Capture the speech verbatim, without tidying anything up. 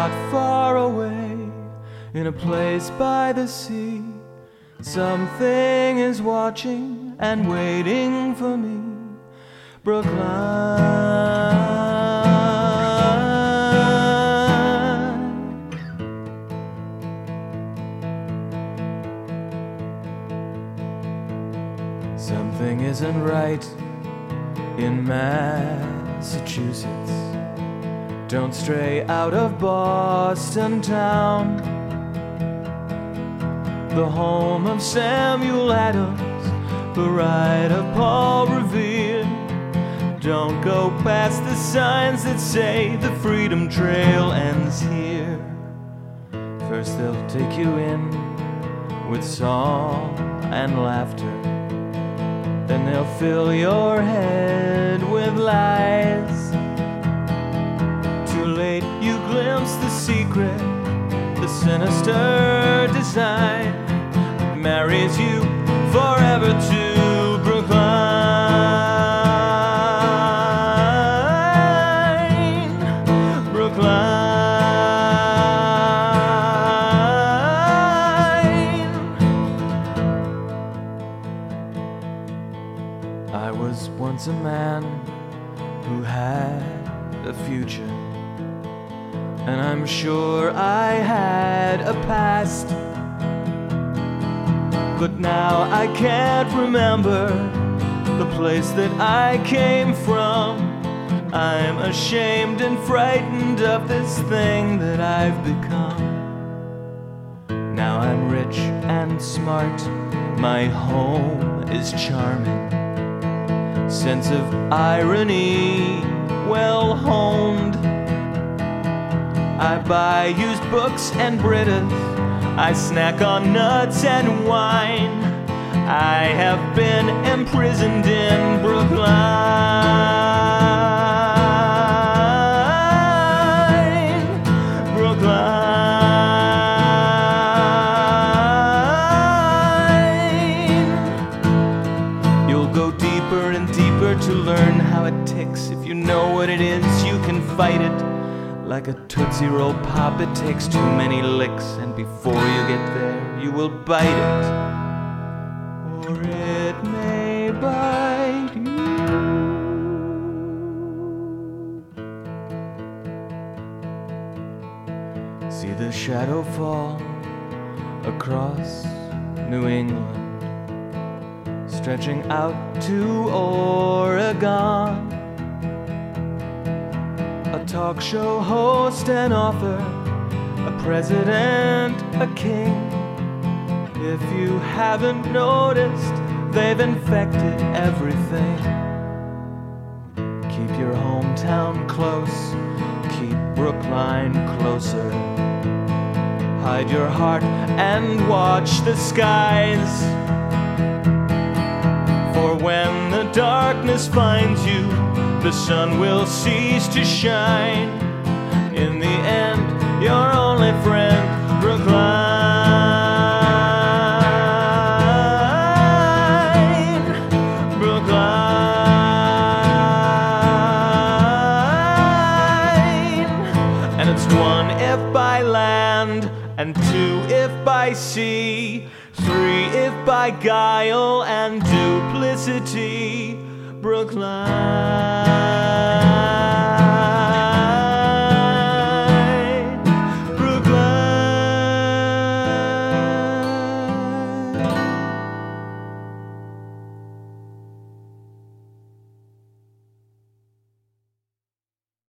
not far away, in a place by the sea. Something is watching and waiting for me. Brookline. Something isn't right in Massachusetts. Don't stray out of Boston town, the home of Samuel Adams, the ride of Paul Revere. Don't go past the signs that say the Freedom Trail ends here. First they'll take you in with song and laughter, then they'll fill your head with lies. Too late you glimpse the secret, the sinister design that marries you forever to Brookline. Brookline. I was once a man who had a future, and I'm sure I had a past. But now I can't remember the place that I came from. I'm ashamed and frightened of this thing that I've become. Now I'm rich and smart, my home is charming, sense of irony well honed. I buy used books and Britas, I snack on nuts and wine. I have been imprisoned in Brookline. Brookline. You'll go deeper and deeper to learn how it ticks. If you know what it is, you can fight it. Like a Tootsie Roll Pop, it takes too many licks, and before you get there, you will bite it, or it may bite you. See the shadow fall across New England, stretching out to Oregon. A talk show host and author, a president, a king. If you haven't noticed, they've infected everything. Keep your hometown close, keep Brookline closer. Hide your heart and watch the skies. For when the darkness finds you, the sun will cease to shine. In the end, your only friend, Brookline. Brookline. And it's one if by land, and two if by sea, three if by guile and duplicity. Brookline.